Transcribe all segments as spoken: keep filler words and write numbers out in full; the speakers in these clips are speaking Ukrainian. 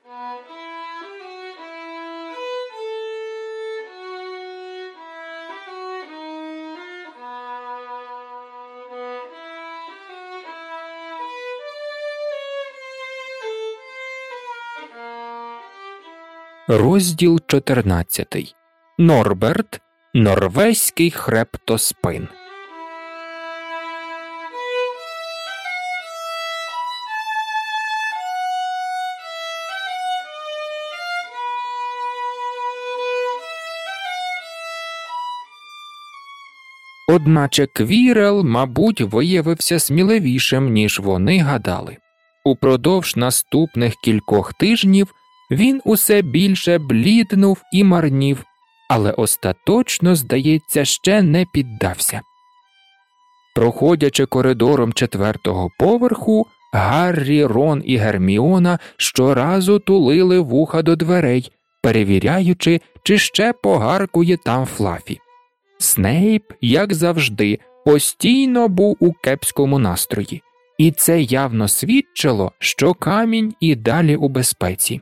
Розділ чотирнадцятий. Норберт – норвезький хребтоспин. Одначе Квірел, мабуть, виявився сміливішим, ніж вони гадали. Упродовж наступних кількох тижнів він усе більше бліднув і марнів, але остаточно, здається, ще не піддався. Проходячи коридором четвертого поверху, Гаррі, Рон і Герміона щоразу тулили вуха до дверей, перевіряючи, чи ще погаркує там Флафі. Снейп, як завжди, постійно був у кепському настрої, і це явно свідчило, що камінь і далі у безпеці.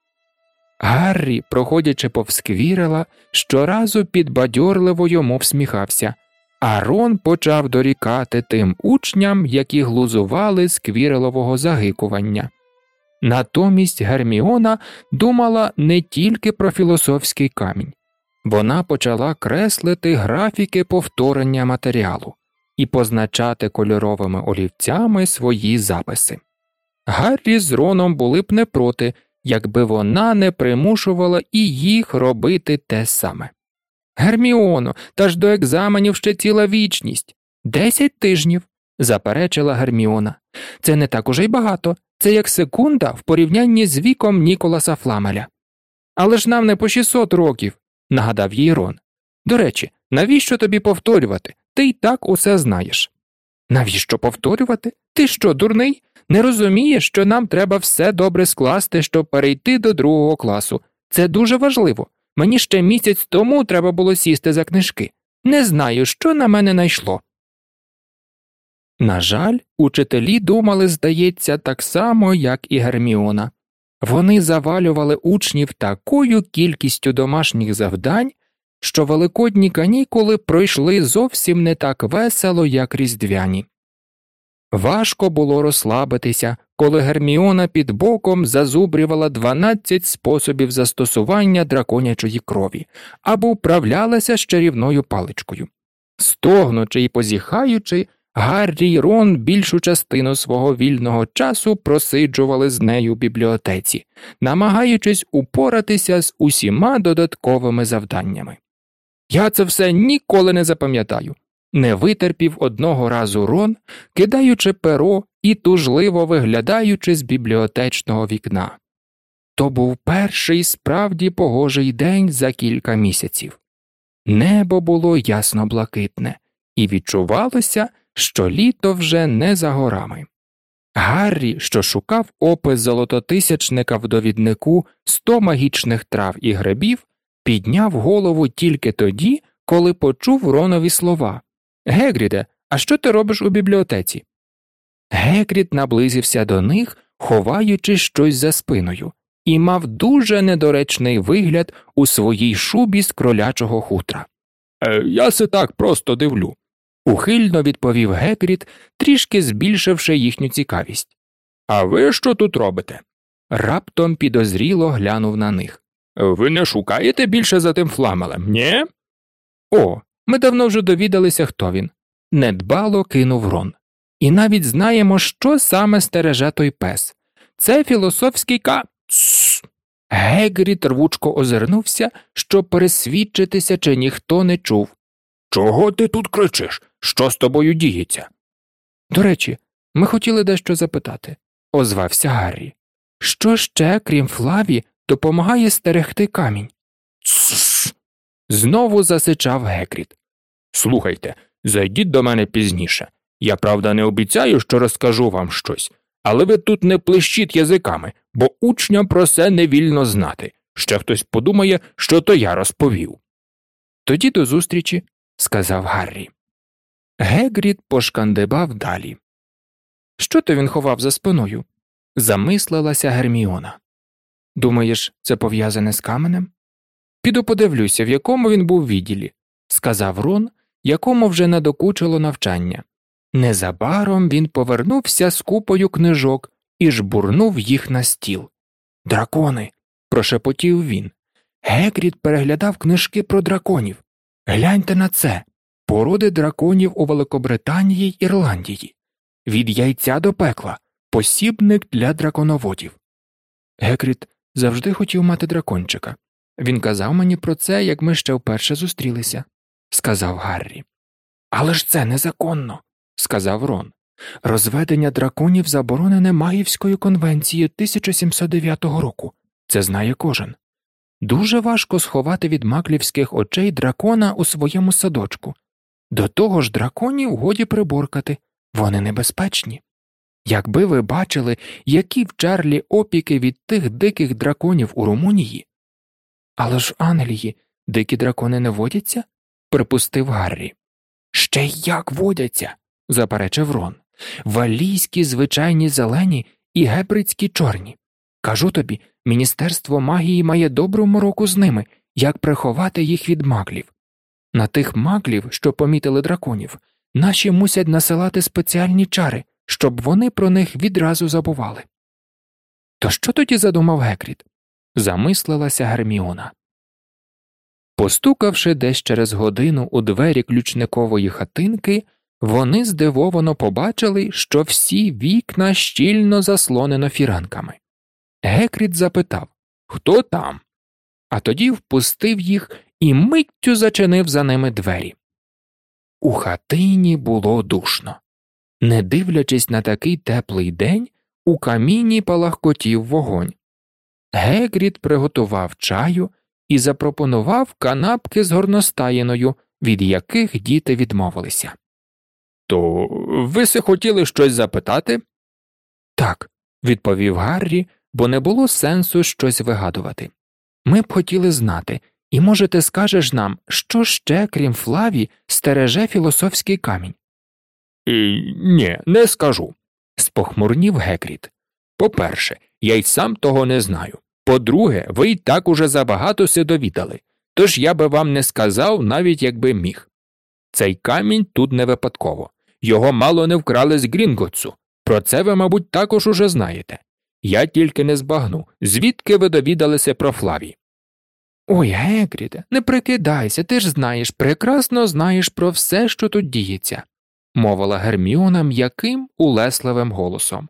Гаррі, проходячи повз Квірела, щоразу підбадьорливо йому всміхався, а Рон почав дорікати тим учням, які глузували з Квірелового загикування. Натомість Герміона думала не тільки про філософський камінь. Вона почала креслити графіки повторення матеріалу і позначати кольоровими олівцями свої записи. Гаррі з Роном були б не проти, якби вона не примушувала і їх робити те саме. «Герміоно, та ж до екзаменів ще ціла вічність. Десять тижнів», – заперечила Герміона. «Це не так уже й багато, це як секунда в порівнянні з віком Ніколаса Фламеля». «Але ж нам не по шістсот років», – нагадав їй Рон. «До речі, навіщо тобі повторювати? Ти й так усе знаєш». «Навіщо повторювати? Ти що, дурний? Не розумієш, що нам треба все добре скласти, щоб перейти до другого класу? Це дуже важливо. Мені ще місяць тому треба було сісти за книжки. Не знаю, що на мене найшло». На жаль, учителі думали, здається, так само, як і Герміона. Вони завалювали учнів такою кількістю домашніх завдань, що великодні канікули пройшли зовсім не так весело, як різдвяні. Важко було розслабитися, коли Герміона під боком зазубрювала дванадцять способів застосування драконячої крові або вправлялася з чарівною паличкою. Стогнучи і позіхаючи, Гаррі й Рон більшу частину свого вільного часу просиджували з нею в бібліотеці, намагаючись упоратися з усіма додатковими завданнями. «Я це все ніколи не запам'ятаю», – не витерпів одного разу Рон, кидаючи перо і тужливо виглядаючи з бібліотечного вікна. То був перший справді погожий день за кілька місяців. Небо було ясно-блакитне, і відчувалося, що літо вже не за горами. Гаррі, що шукав опис золототисячника в довіднику «сто магічних трав і грибів», підняв голову тільки тоді, коли почув Ронові слова. «Гегріде, а що ти робиш у бібліотеці?» Гегрід наблизився до них, ховаючи щось за спиною, і мав дуже недоречний вигляд у своїй шубі з кролячого хутра. «Е, я се так просто дивлю», – ухильно відповів Гегрід, трішки збільшивши їхню цікавість. «А ви що тут робите?» Раптом підозріло глянув на них. «Ви не шукаєте більше за тим Фламелем, ні?» «О, ми давно вже довідалися, хто він», – недбало кинув Рон. «І навіть знаємо, що саме стереже той пес. Це філософський ка...» «Тссс!» Гегрід рвучко озирнувся, щоб пересвідчитися, чи ніхто не чув. «Чого ти тут кричиш? Що з тобою діється?» «До речі, ми хотіли дещо запитати», – озвався Гаррі. «Що ще, крім Флаві, допомагає стерегти камінь?» «Тссс!» – знову засичав Гегрід. «Слухайте, зайдіть до мене пізніше. Я, правда, не обіцяю, що розкажу вам щось, але ви тут не плещіть язиками, бо учням про це не вільно знати. Ще хтось подумає, що то я розповів». «Тоді до зустрічі», – сказав Гаррі. Гегрід пошкандибав далі. «Що то він ховав за спиною?» – замислилася Герміона. Думаєш, це пов'язане з каменем? Піду подивлюся, в якому він був відділі, сказав Рон, якому вже надокучило навчання. Незабаром він повернувся з купою книжок і жбурнув їх на стіл. Дракони, прошепотів він. Гегрід переглядав книжки про драконів. Гляньте на це. Породи драконів у Великобританії й Ірландії. Від яйця до пекла. Посібник для драконоводів. Гегрід завжди хотів мати дракончика. Він казав мені про це, як ми ще вперше зустрілися, сказав Гаррі. Але ж це незаконно, сказав Рон. Розведення драконів заборонене Магівською конвенцією тисяча сімсот дев'ятого року. Це знає кожен. Дуже важко сховати від маклівських очей дракона у своєму садочку. До того ж драконів годі приборкати, вони небезпечні. Якби ви бачили, які в Чарлі опіки від тих диких драконів у Румунії. Але ж в Англії дикі дракони не водяться? Припустив Гаррі. Ще й як водяться, заперечив Рон. Валійські звичайні зелені і гебридські чорні. Кажу тобі, Міністерство магії має добру мороку з ними, як приховати їх від маклів. На тих маклів, що помітили драконів, наші мусять насилати спеціальні чари, щоб вони про них відразу забували. То що тоді задумав Гекрід? Замислилася Герміона. Постукавши десь через годину у двері ключникової хатинки, вони здивовано побачили, що всі вікна щільно заслонено фіранками. Гекрід запитав, хто там? А тоді впустив їх і миттю зачинив за ними двері. У хатині було душно. Не дивлячись на такий теплий день, у каміні палахкотів вогонь. Гекрід приготував чаю і запропонував канапки з горностаєною, від яких діти відмовилися. «То ви се хотіли щось запитати?» «Так», – відповів Гаррі, бо не було сенсу щось вигадувати. «Ми б хотіли знати, і, може, ти скажеш нам, що ще, крім Флаві, стереже філософський камінь?» І, «Ні, не скажу», – спохмурнів Гекрід. «По-перше, я й сам того не знаю. По-друге, ви й так уже забагато се довідали, тож я би вам не сказав, навіть якби міг. Цей камінь тут не випадково. Його мало не вкрали з Грінготсу. Про це ви, мабуть, також уже знаєте. Я тільки не збагну, звідки ви довідалися про Флаві?» «Ой, Гекріде, не прикидайся, ти ж знаєш, прекрасно знаєш про все, що тут діється», – мовила Герміона м'яким, улесливим голосом.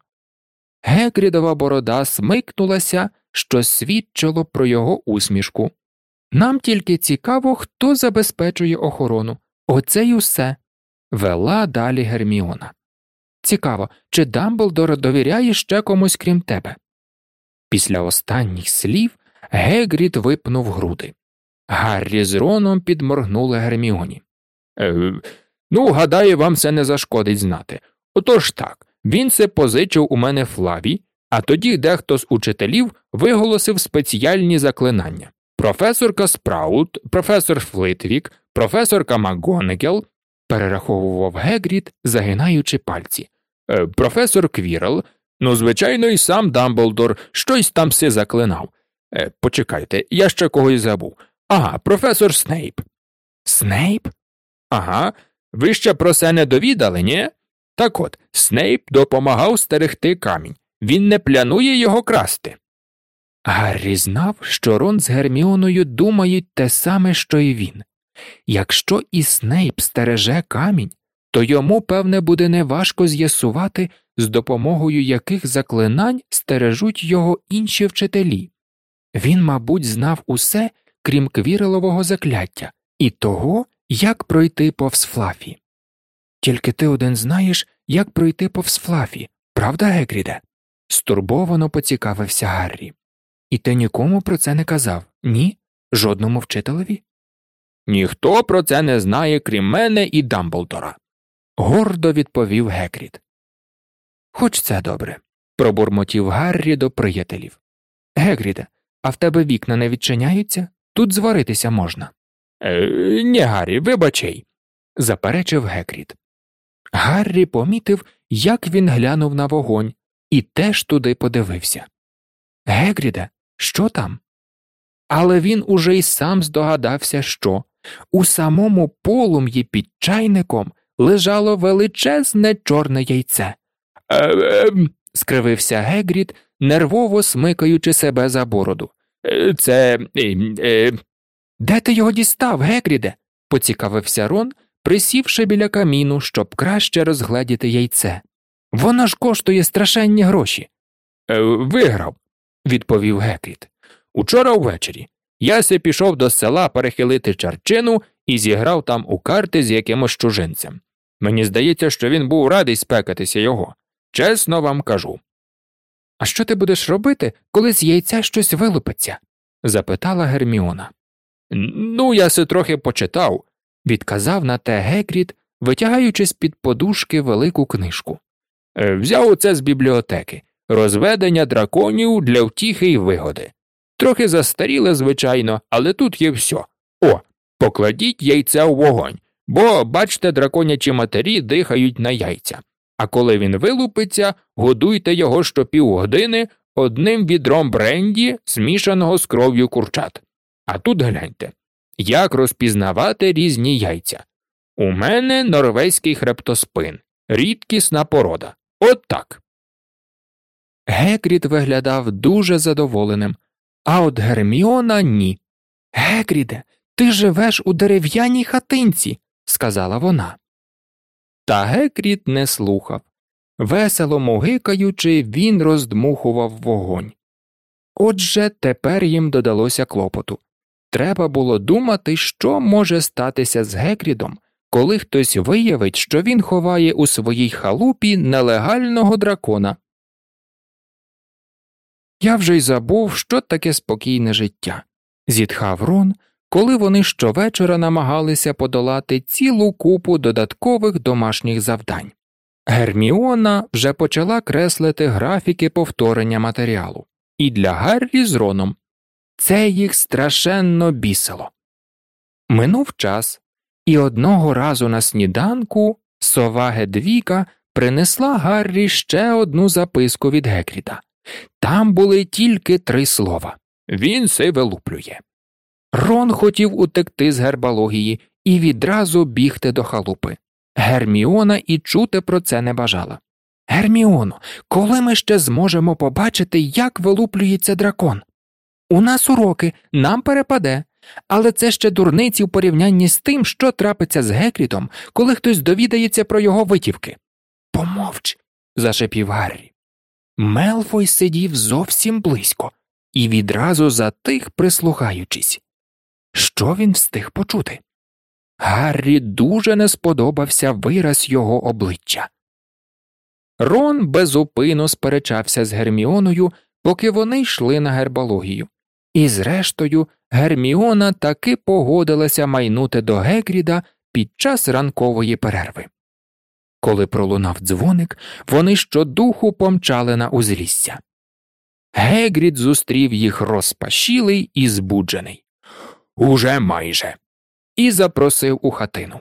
Гекрідова борода смикнулася, що свідчило про його усмішку. «Нам тільки цікаво, хто забезпечує охорону. Оце й усе», – вела далі Герміона. «Цікаво, чи Дамблдор довіряє ще комусь крім тебе?» Після останніх слів Гегрід випнув груди. Гаррі з Роном підморгнули Герміоні. Е, «Ну, гадаю, вам це не зашкодить знати. Отож так, він це позичив у мене Флаві, а тоді дехто з учителів виголосив спеціальні заклинання. Професорка Спраут, професор Флитвік, професорка МакГонагал», – перераховував Гегрід, загинаючи пальці. Е, «професор Квірл, ну, звичайно, і сам Дамблдор щось там си заклинав. Е, почекайте, я ще когось забув. Ага, професор Снейп». «Снейп?» «Ага, ви ще про це не довідали, ні? Так от, Снейп допомагав стерегти камінь. Він не планує його красти». Гаррі знав, що Рон з Герміоною думають те саме, що і він. Якщо і Снейп стереже камінь, то йому, певне, буде неважко з'ясувати, з допомогою яких заклинань стережуть його інші вчителі. Він, мабуть, знав усе, крім Квірелового закляття, і того, як пройти повз Флафі. «Тільки ти один знаєш, як пройти повз Флафі, правда, Гекріде?» – стурбовано поцікавився Гаррі. «І ти нікому про це не казав, ні? Жодному вчителеві?» «Ніхто про це не знає, крім мене і Дамблдора», – гордо відповів Гекрід. «Хоч це добре», – пробурмотів Гаррі до приятелів. «Гекріде, а в тебе вікна не відчиняються? Тут зваритися можна». Е, «Ні, Гаррі, вибачай», – заперечив Гекрід. Гаррі помітив, як він глянув на вогонь, і теж туди подивився. «Гекріде», що там. Але він уже й сам здогадався, що у самому полум'ї під чайником лежало величезне чорне яйце. «Е-е-м», – скривився Гегрід, нервово смикаючи себе за бороду. «Це... е... Де ти його дістав, Гегріде?» – поцікавився Рон, присівши біля каміну, щоб краще розгледіти яйце. «Воно ж коштує страшенні гроші». Е, «Виграв», – відповів Гегрід. «Учора ввечері. Я се пішов до села перехилити чарчину і зіграв там у карти з якимось чужинцем. Мені здається, що він був радий спекатися його. Чесно вам кажу». «А що ти будеш робити, коли з яйця щось вилупиться?» – запитала Герміона. «Ну, я се трохи почитав», – відказав на те Гегрід, витягаючи з-під подушки велику книжку. «Взяв оце з бібліотеки. Розведення драконів для втіхи й вигоди. Трохи застаріле, звичайно, але тут є все. О, покладіть яйце у вогонь, бо, бачте, драконячі матері дихають на яйця. А коли він вилупиться, годуйте його щопівгодини одним відром бренді, змішаного з кров'ю курчат. А тут гляньте, як розпізнавати різні яйця. У мене норвезький хребтоспин, рідкісна порода. От так». Гегрід виглядав дуже задоволеним, а от Герміона – ні. «Гегріде, ти живеш у дерев'яній хатинці», – сказала вона. Та Гегрід не слухав. Весело мугикаючи, він роздмухував вогонь. Отже, тепер їм додалося клопоту. Треба було думати, що може статися з Гегрідом, коли хтось виявить, що він ховає у своїй халупі нелегального дракона. «Я вже й забув, що таке спокійне життя», – зітхав Рон, коли вони щовечора намагалися подолати цілу купу додаткових домашніх завдань. Герміона вже почала креслити графіки повторення матеріалу. І для Гаррі з Роном. Це їх страшенно бісило. Минув час, і одного разу на сніданку сова Гедвіга принесла Гаррі ще одну записку від Гегріда. Там були тільки три слова. Він се вилуплює. Рон хотів утекти з гербології і відразу бігти до халупи. Герміона і чути про це не бажала. «Герміоно, коли ми ще зможемо побачити, як вилуплюється дракон? У нас уроки, нам перепаде, але це ще дурниці в порівнянні з тим, що трапиться з Гегрідом, коли хтось довідається про його витівки». «Помовч», – зашепів Гаррі. Мелфой сидів зовсім близько і відразу затих, прислухаючись. Що він встиг почути? Гаррі дуже не сподобався вираз його обличчя. Рон безупинно сперечався з Герміоною, поки вони йшли на гербологію. І зрештою Герміона таки погодилася майнути до Гегріда під час ранкової перерви. Коли пролунав дзвоник, вони щодуху помчали на узлісся. Гегрід зустрів їх розпашілий і збуджений. «Уже майже!» і запросив у хатину.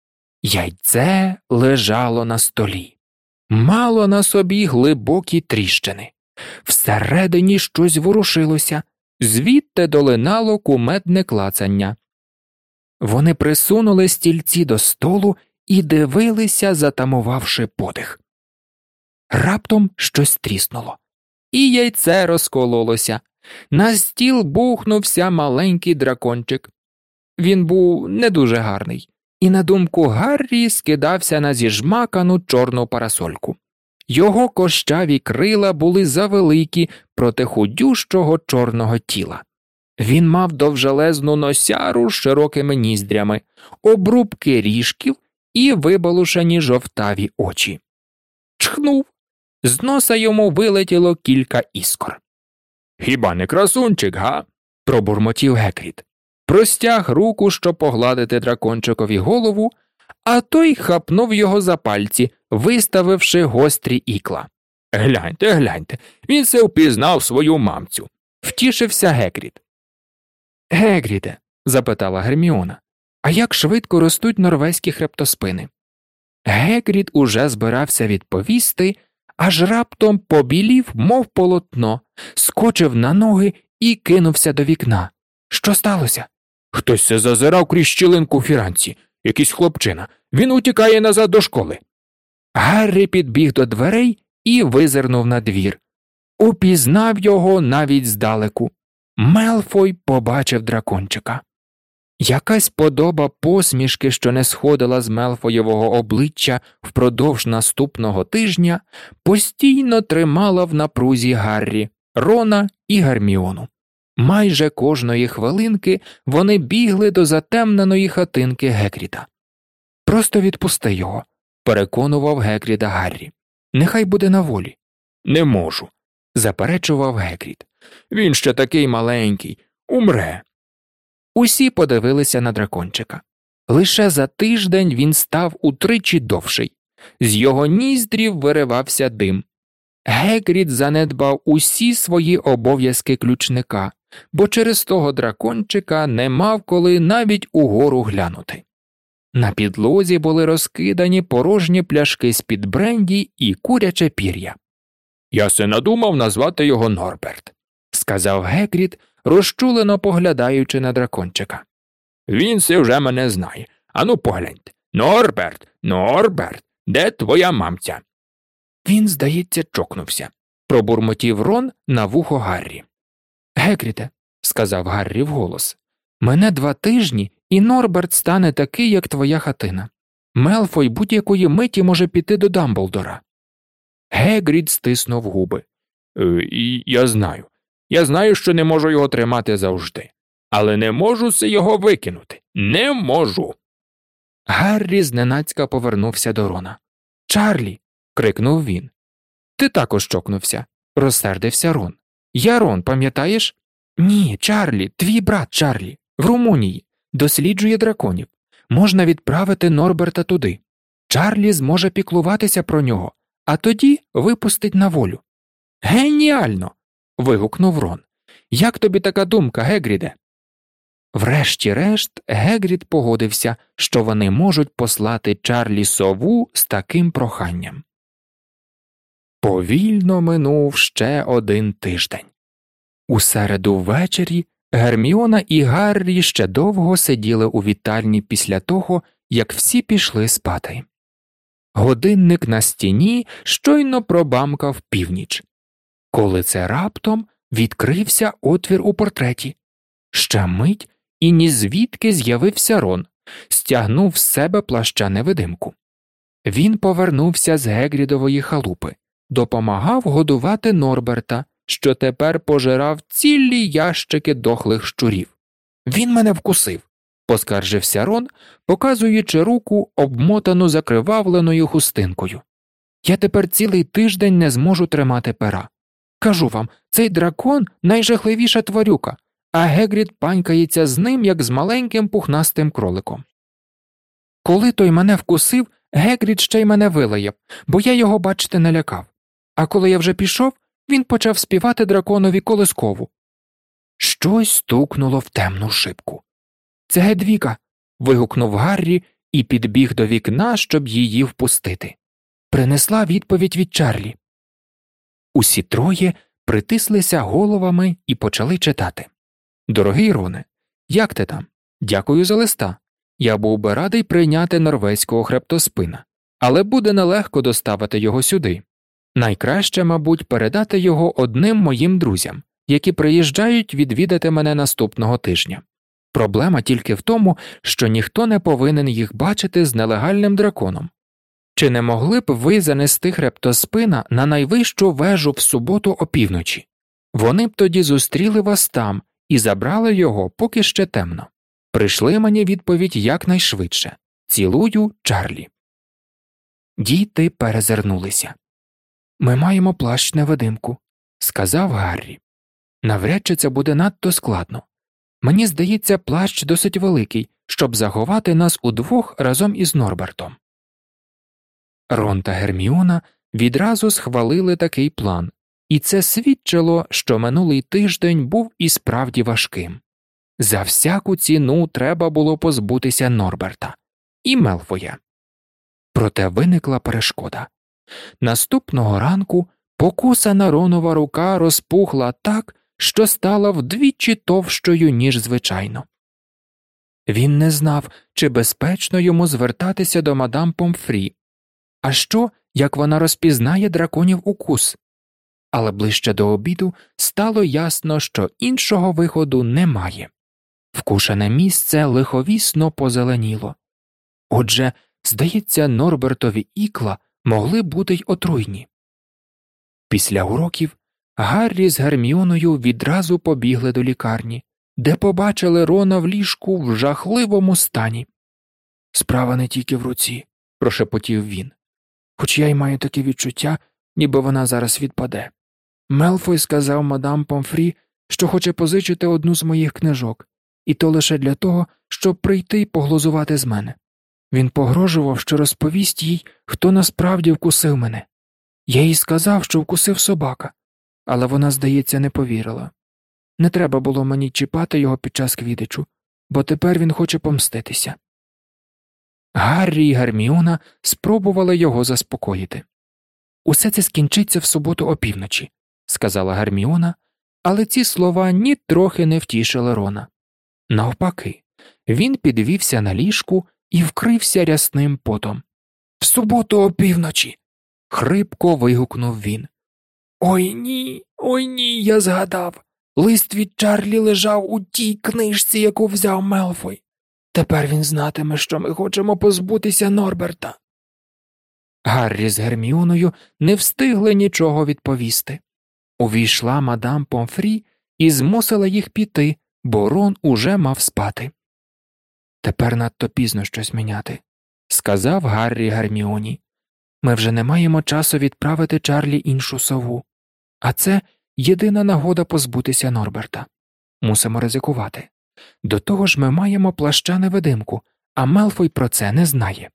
Яйце лежало на столі. Мало на собі глибокі тріщини. Всередині щось ворушилося, звідти долинало кумедне клацання. Вони присунули стільці до столу і дивилися, затамувавши подих. Раптом щось тріснуло, і яйце розкололося. На стіл бухнувся маленький дракончик. Він був не дуже гарний, і, на думку Гаррі, скидався на зіжмакану чорну парасольку. Його кощаві крила були завеликі проти худющого чорного тіла. Він мав довжелезну носяру з широкими ніздрями, обрубки ріжків і вибалушені жовтаві очі. Чхнув. З носа йому вилетіло кілька іскор. «Хіба не красунчик, га?» – пробурмотів Гегрід. Простяг руку, щоб погладити дракончикові голову, а той хапнув його за пальці, виставивши гострі ікла. «Гляньте, гляньте, він се впізнав свою мамцю», – втішився Гегрід. «Гегріде», – запитала Герміона, – «а як швидко ростуть норвезькі хребтоспини?» Гегрід уже збирався відповісти, аж раптом побілів, мов полотно, скочив на ноги і кинувся до вікна. Що сталося? Хтось се зазирав крізь щілинку у фіранці. Якийсь хлопчина. Він утікає назад до школи. Гаррі підбіг до дверей і визирнув на двір. Упізнав його навіть здалеку. Мелфой побачив дракончика. Якась подоба посмішки, що не сходила з Мелфоєвого обличчя впродовж наступного тижня, постійно тримала в напрузі Гаррі, Рона і Герміону. Майже кожної хвилинки вони бігли до затемненої хатинки Гекріда. «Просто відпусти його», – переконував Гекріда Гаррі. «Нехай буде на волі». «Не можу», – заперечував Гекрід. «Він ще такий маленький, умре». Усі подивилися на дракончика. Лише за тиждень він став утричі довший. З його ніздрів виривався дим. Гекрід занедбав усі свої обов'язки ключника, бо через того дракончика не мав коли навіть угору глянути. На підлозі були розкидані порожні пляшки з-під бренді і куряче пір'я. «Я се надумав назвати його Норберт», – сказав Гекрід, розчулено поглядаючи на дракончика. «Він се вже мене знає. Ану погляньте. Норберт, Норберт, де твоя мамця?» «Він, здається, чокнувся», – пробурмотів Рон на вухо Гаррі. «Гекріде», – сказав Гаррі вголос, – «мене два тижні, і Норберт стане такий, як твоя хатина. Мелфой будь-якої миті може піти до Дамблдора». Гегрід стиснув губи. «Е, я знаю. Я знаю, що не можу його тримати завжди. Але не можу се його викинути. Не можу!» Гаррі зненацька повернувся до Рона. «Чарлі!» – крикнув він. «Ти також чокнувся», – розсердився Рон. «Я Рон, пам'ятаєш?» «Ні, Чарлі, твій брат Чарлі, в Румунії, досліджує драконів. Можна відправити Норберта туди. Чарлі зможе піклуватися про нього, а тоді випустить на волю». «Геніально!» – вигукнув Рон. «Як тобі така думка, Гегріде?» Врешті-решт Гегрід погодився, що вони можуть послати Чарлі сову з таким проханням. Повільно минув ще один тиждень. У середу ввечері Герміона і Гаррі ще довго сиділи у вітальні після того, як всі пішли спати. Годинник на стіні щойно пробамкав північ. Коли це раптом відкрився отвір у портреті. Ще мить, і нізвідки з'явився Рон, стягнув з себе плаща-невидимку. Він повернувся з Гегрідової халупи, допомагав годувати Норберта, що тепер пожирав цілі ящики дохлих щурів. «Він мене вкусив», – поскаржився Рон, показуючи руку, обмотану закривавленою хустинкою. «Я тепер цілий тиждень не зможу тримати пера. Кажу вам, цей дракон – найжахливіша тварюка, а Гегрід панькається з ним, як з маленьким пухнастим кроликом. Коли той мене вкусив, Гегрід ще й мене вилаяв, бо я його, бачите, не лякав. А коли я вже пішов, він почав співати драконові колискову». Щось стукнуло в темну шибку. «Це Гедвіга!» – вигукнув Гаррі і підбіг до вікна, щоб її впустити. Принесла відповідь від Чарлі. Усі троє притислися головами і почали читати. «Дорогий Роне, як ти там? Дякую за листа. Я був би радий прийняти норвезького хребтоспина, але буде нелегко доставити його сюди. Найкраще, мабуть, передати його одним моїм друзям, які приїжджають відвідати мене наступного тижня. Проблема тільки в тому, що ніхто не повинен їх бачити з нелегальним драконом. Чи не могли б ви занести хребтоспина на найвищу вежу в суботу опівночі? Вони б тоді зустріли вас там і забрали його, поки ще темно. Прийшли мені відповідь якнайшвидше. Цілую, Чарлі». Діти перезирнулися. «Ми маємо плащ-невидимку», – сказав Гаррі. «Навряд чи це буде надто складно. Мені здається, плащ досить великий, щоб заховати нас удвох разом із Норбертом». Рон та Герміона відразу схвалили такий план, і це свідчило, що минулий тиждень був і справді важким. За всяку ціну треба було позбутися Норберта і Мелфоя. Проте виникла перешкода. Наступного ранку покусана Ронова рука розпухла так, що стала вдвічі товщою, ніж звичайно. Він не знав, чи безпечно йому звертатися до мадам Помфрі. А що, як вона розпізнає драконів укус? Але ближче до обіду стало ясно, що іншого виходу немає. Вкушене місце лиховісно позеленіло. Отже, здається, Норбертові ікла могли бути й отруйні. Після уроків Гаррі з Герміоною відразу побігли до лікарні, де побачили Рона в ліжку в жахливому стані. «Справа не тільки в руці», – прошепотів він. «Хоч я й маю таке відчуття, ніби вона зараз відпаде. Мелфой сказав мадам Помфрі, що хоче позичити одну з моїх книжок, і то лише для того, щоб прийти й поглузувати з мене. Він погрожував, що розповість їй, хто насправді вкусив мене. Я їй сказав, що вкусив собака, але вона, здається, не повірила. Не треба було мені чіпати його під час квідичу, бо тепер він хоче помститися». Гаррі і Герміона спробували його заспокоїти. «Усе це скінчиться в суботу опівночі», – сказала Герміона, але ці слова нітрохи не втішили Рона. Навпаки, він підвівся на ліжку і вкрився рясним потом. «В суботу опівночі!» – хрипко вигукнув він. «Ой ні, ой ні, я згадав. Лист від Чарлі лежав у тій книжці, яку взяв Мелфой. Тепер він знатиме, що ми хочемо позбутися Норберта». Гаррі з Герміоною не встигли нічого відповісти. Увійшла мадам Помфрі і змусила їх піти, бо Рон уже мав спати. «Тепер надто пізно щось міняти», – сказав Гаррі Герміоні. «Ми вже не маємо часу відправити Чарлі іншу сову. А це єдина нагода позбутися Норберта. Мусимо ризикувати. До того ж ми маємо плаща-невидимку, а Мелфой про це не знає».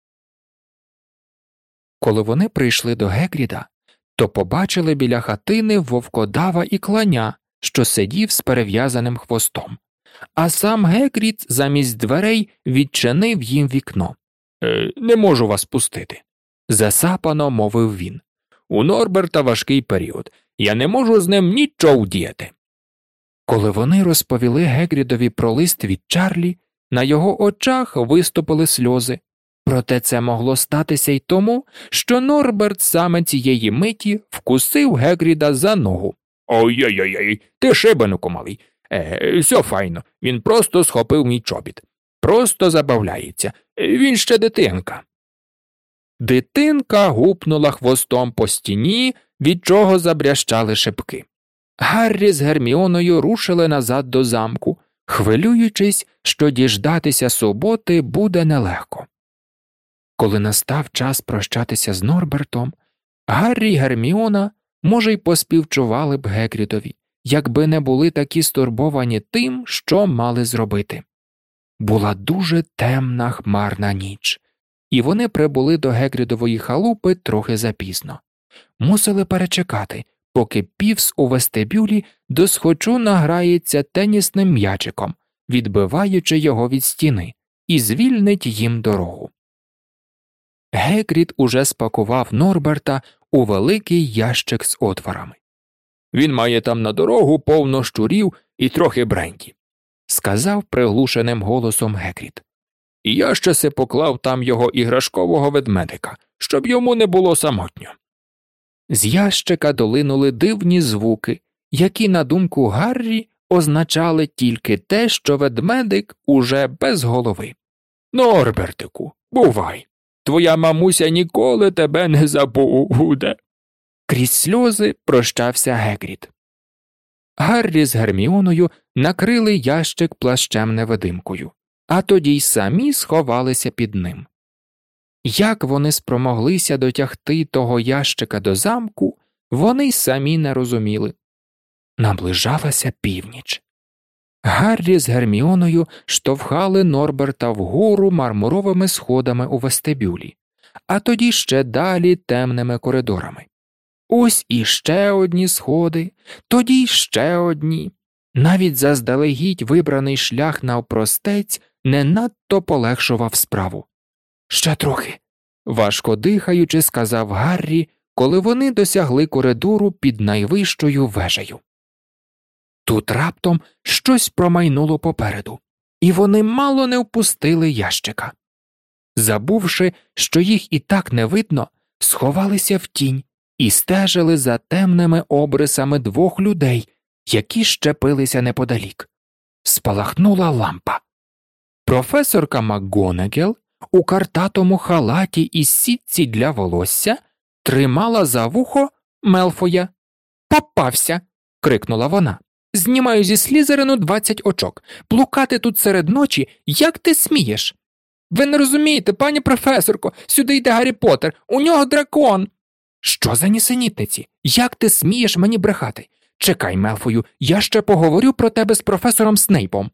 Коли вони прийшли до Гегріда, то побачили біля хатини вовкодава і кланя, що сидів з перев'язаним хвостом, а сам Гегрід замість дверей відчинив їм вікно. «Е, «Не можу вас пустити», – засапано мовив він. «У Норберта важкий період, я не можу з ним нічого вдіяти». Коли вони розповіли Гегрідові про лист від Чарлі, на його очах виступили сльози. Проте це могло статися й тому, що Норберт саме цієї миті вкусив Гегріда за ногу. «Ой-ой-ой, ти шибенику малий. Е, все файно, він просто схопив мій чобіт. Просто забавляється. Він ще дитинка». Дитинка гупнула хвостом по стіні, від чого забрящали шибки. Гаррі з Герміоною рушили назад до замку, хвилюючись, що діждатися суботи буде нелегко. Коли настав час прощатися з Норбертом, Гаррі й Герміона, може, й поспівчували б Гегрідові, якби не були такі стурбовані тим, що мали зробити. Була дуже темна хмарна ніч, і вони прибули до Гегрідової халупи трохи запізно. Мусили перечекати, поки Півс у вестибюлі досхочу награється тенісним м'ячиком, відбиваючи його від стіни, і звільнить їм дорогу. Гегрід уже спакував Норберта у великий ящик з отворами. «Він має там на дорогу повно щурів і трохи бреньки», – сказав приглушеним голосом Гегрід. «І я ще се поклав там його іграшкового ведмедика, щоб йому не було самотньо». З ящика долинули дивні звуки, які, на думку Гаррі, означали тільки те, що ведмедик уже без голови. «Норбертику, бувай! Твоя мамуся ніколи тебе не забуде!» Крізь сльози прощався Гегрід. Гаррі з Герміоною накрили ящик плащем-невидимкою, а тоді й самі сховалися під ним. Як вони спромоглися дотягти того ящика до замку, вони й самі не розуміли. Наближалася північ. Гаррі з Герміоною штовхали Норберта вгору мармуровими сходами у вестибюлі, а тоді ще далі темними коридорами. Ось іще одні сходи, тоді ще одні. Навіть заздалегідь вибраний шлях навпростець не надто полегшував справу. «Ще трохи», – важко дихаючи, сказав Гаррі, коли вони досягли коридору під найвищою вежею. Тут раптом щось промайнуло попереду, і вони мало не впустили ящика. Забувши, що їх і так не видно, сховалися в тінь і стежили за темними обрисами двох людей, які щепилися неподалік. Спалахнула лампа. Професорка МакГонагал у картатому халаті із сітці для волосся тримала за вухо Мелфоя. «Попався!» – крикнула вона. «Знімаю зі Слізерину двадцять очок. Блукати тут серед ночі, як ти смієш?» «Ви не розумієте, пані професорко, сюди йде Гаррі Поттер, у нього дракон!» «Що за нісенітниці? Як ти смієш мені брехати? Чекай, Мелфою, я ще поговорю про тебе з професором Снейпом».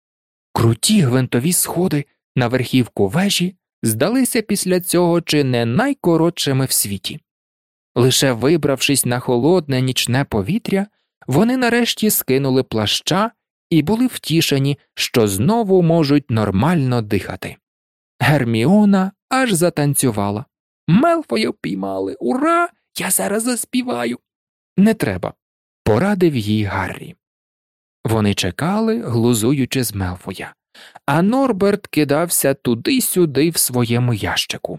Круті гвинтові сходи на верхівку вежі здалися після цього чи не найкоротшими в світі. Лише вибравшись на холодне нічне повітря, вони нарешті скинули плаща і були втішені, що знову можуть нормально дихати. Герміона аж затанцювала. «Мелфоя впіймали! Ура! Я зараз заспіваю!» «Не треба», – порадив їй Гаррі. Вони чекали, глузуючи з Мелфоя, а Норберт кидався туди-сюди в своєму ящику.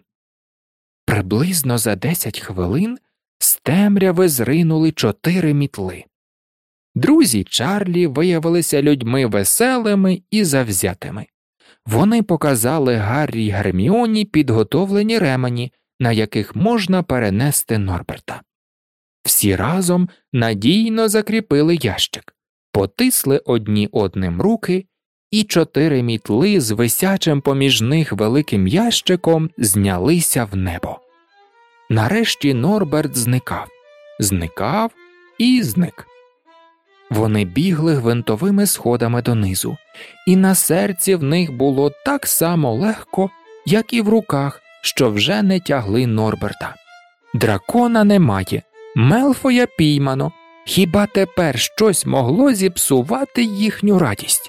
Приблизно за десять хвилин з темряви зринули чотири мітли. Друзі Чарлі виявилися людьми веселими і завзятими. Вони показали Гаррі й Герміоні підготовлені ремені, на яких можна перенести Норберта. Всі разом надійно закріпили ящик, потисли одні одним руки, і чотири мітли з висячим поміж них великим ящиком знялися в небо. Нарешті Норберт зникав, зникав і зник. Вони бігли гвинтовими сходами донизу, і на серці в них було так само легко, як і в руках, що вже не тягли Норберта. Дракона немає, Мелфоя піймано. Хіба тепер щось могло зіпсувати їхню радість?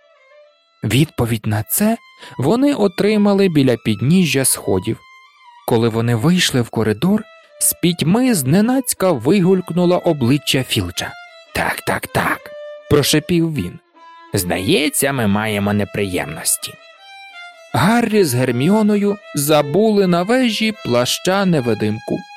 Відповідь на це вони отримали біля підніжжя сходів. Коли вони вийшли в коридор, з пітьми зненацька вигулькнуло обличчя Філча. «Так, так, так», – прошепів він. «Здається, ми маємо неприємності». Гаррі з Герміоною забули на вежі плаща-невидимку.